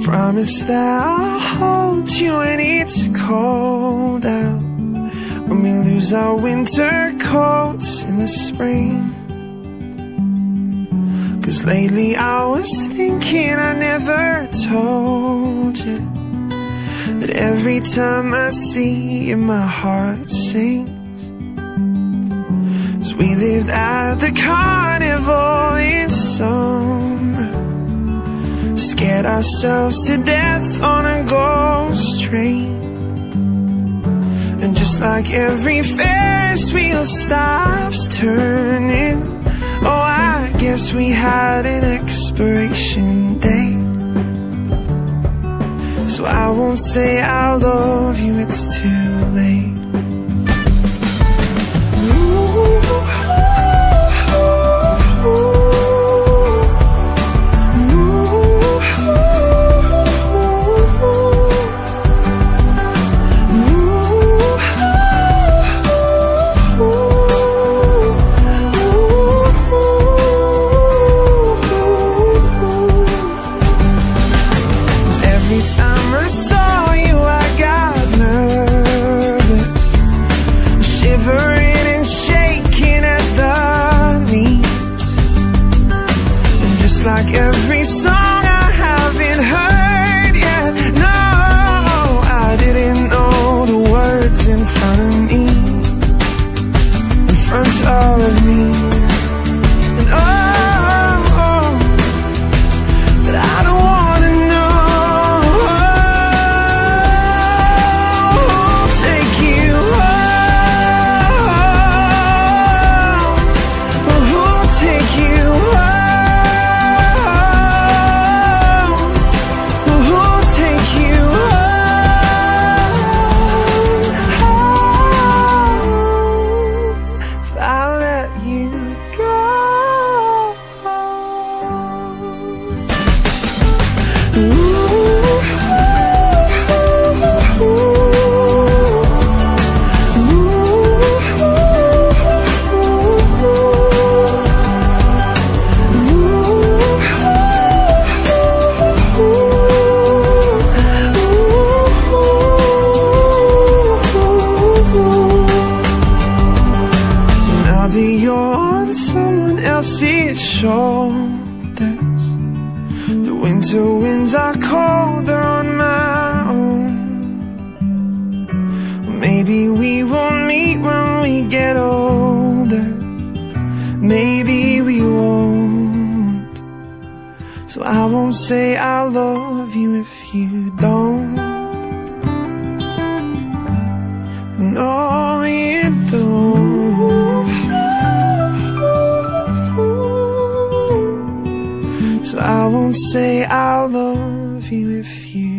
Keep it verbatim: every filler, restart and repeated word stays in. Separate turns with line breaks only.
Promise that I'll hold you when it's cold out, when we lose our winter coats in the spring. 'Cause lately I was thinking I never told you that every time I see you my heart sings. 'Cause we lived at the carnival in summer, scared ourselves to death on a ghost train. And just like every Ferris wheel stops turning, oh, I guess we had an expiration date. So I won't say I love you, it's too late. Every time I saw you I got nervous, shivering and shaking at the knees. And just like every song I haven't heard yet, no, I didn't know the words in front of me, in front of me. And oh, you're on someone else's shoulders, the winter winds are colder on my own. Maybe we will meet when we get older, maybe we won't. So I won't say I love you if you don't. No, you don't. So I won't say I love you if you